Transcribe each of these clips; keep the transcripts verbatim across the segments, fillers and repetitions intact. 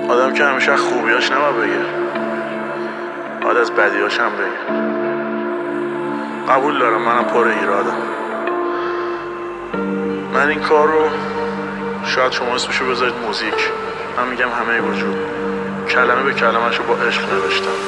آدم که همیشه خوبیاش نما بگه، بعد از بدیاش هم بگه. قبول دارم منم پر ایرادم. من این کار رو شاید شما اسمشو بذارید موزیک، من میگم همه وجود، کلمه به کلمه‌شو با عشق نوشتم.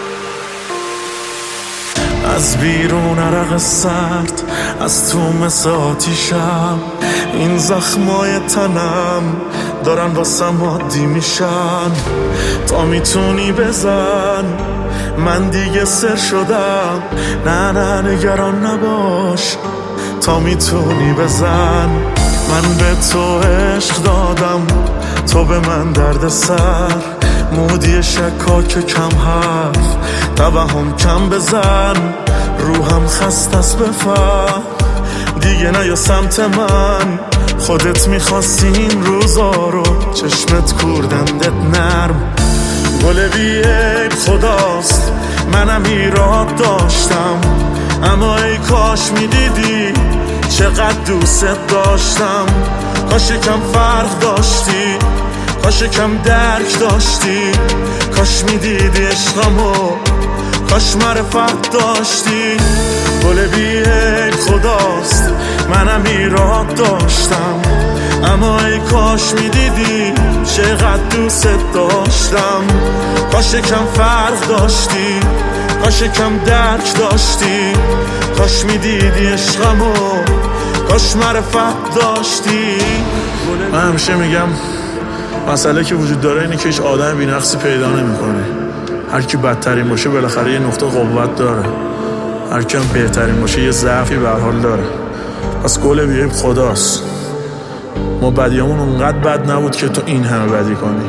از بیرون عرق سرد، از تو مثل آتیشم، این زخمای تنم دارن واسم عادی میشن. تا میتونی بزن، من دیگه سر شدم. نه نه نگران نباش، تا میتونی بزن. من به تو عشق دادم، تو به من درد سر. مودی شکاک کم حرف، توهم کم بزن. روحم خست است بفهم، دیگه نیا سمت من. خودت میخواستی این روزا رو، چشمت کوردندت نرم. گل بی عیب خداست، منم ایراد داشتم. اما ای کاش میدیدی چقدر دوست داشتم. کاش کم فرق داشتی، کاش کم درک داشتی. کاش میدیدی عشقمو، کاش معرفت داشتی. گل بی عیب خداست، منم ایراد داشتم. اما ای کاش میدیدی چقدر دوست داشتم. کاش کم فرق داشتی، کاش کم درک داشتی. کاش میدیدی عشقمو، کاش معرفت داشتی. من همیشه میگم مسئله که وجود داره اینه که هیچ آدم بی‌نقصی پیدا نمی‌کنه. هر کی بدترین باشه بالاخره یه نقطه قوت داره، هر کی هم بهترین باشه یه ضعفی به هر حال داره. پس گل بی عیب خداست، ما بدیامون اونقدر بد نبود که تو این همه بدی کنی.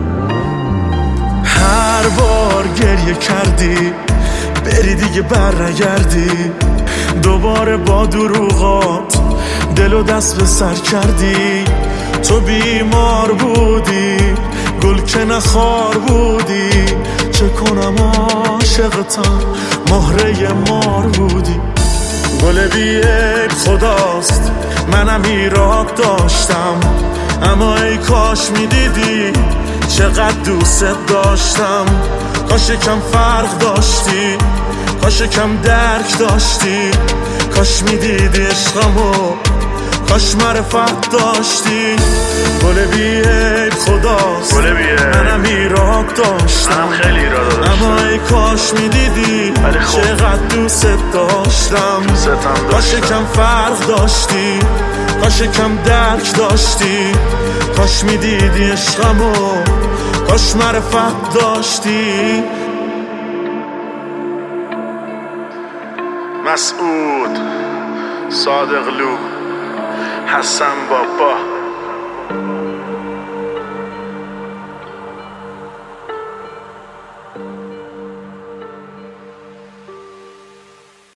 هر بار گریه کردی، بری دیگه بر نگردی. دوباره با دروغات دل و دست به سر کردی. تو بیمار بودی، گل که نخار بودی. چه کنم عاشقتم، مهره مار بودی. گل بی عیب خداست، منم ایراد داشتم. اما ای کاش میدیدی چقدر دوست داشتم. کاش کم فرق داشتی، کاش کم درک داشتی. کاش میدیدی عشقمو، کاش معرفت داشتی. گل بی عیب خداست، گل بی عیب منم ایراد داشتم. منم خیلی ایراد داشتم. اما ای کاش میدیدی چقدر دوست داشتم. کاش کم فرق داشتی، کاش کم درک داشتی. کاش میدیدی عشقمو، کاش معرفت داشتی. مسعود، صادقلو، حسن بابا.